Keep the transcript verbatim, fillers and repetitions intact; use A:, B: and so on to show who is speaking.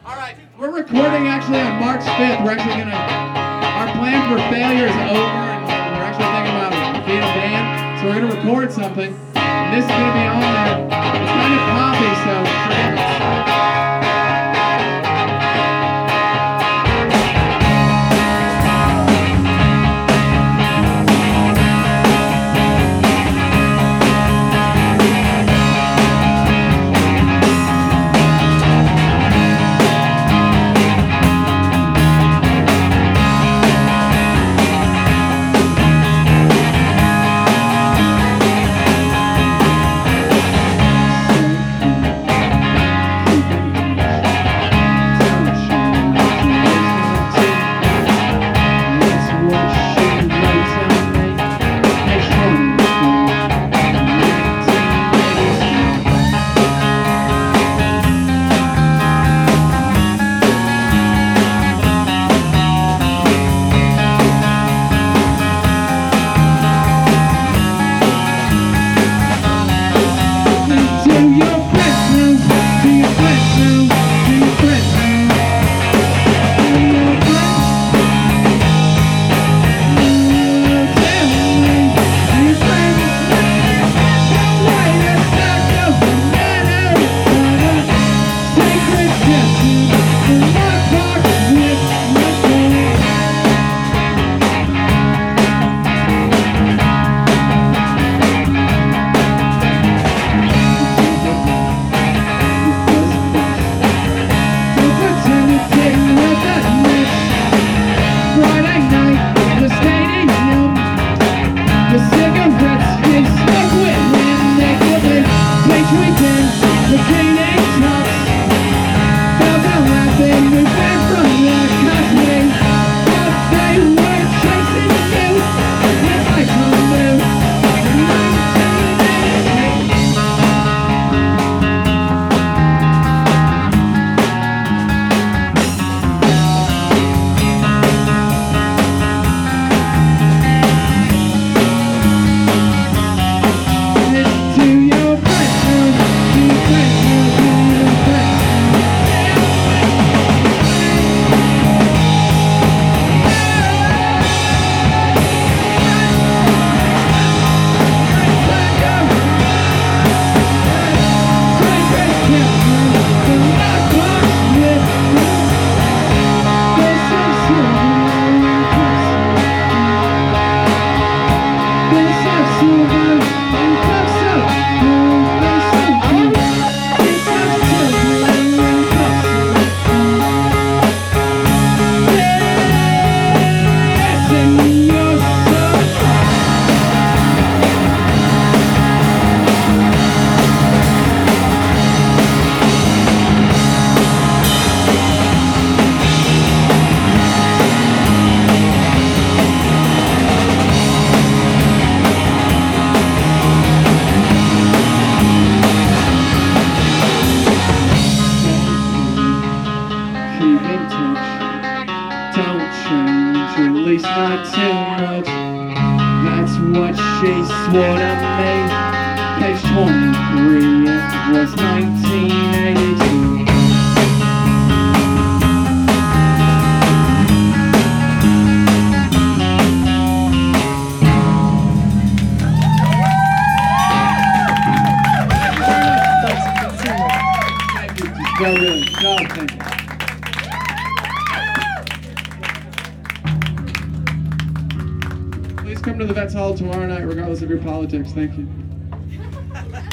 A: All right, we're recording actually on March fifth. We're actually gonna, our plan for failure is over, and we're actually thinking about being a band. So we're gonna record something, and this is gonna be on there. It's kind of poppy, so forgive us. Not too much. That's what she swore to me. Page twenty-three, it was nineteen eighty-two. Thank you. Well, really. No, thank you. Come to the Vets Hall tomorrow night, regardless of your politics. Thank you.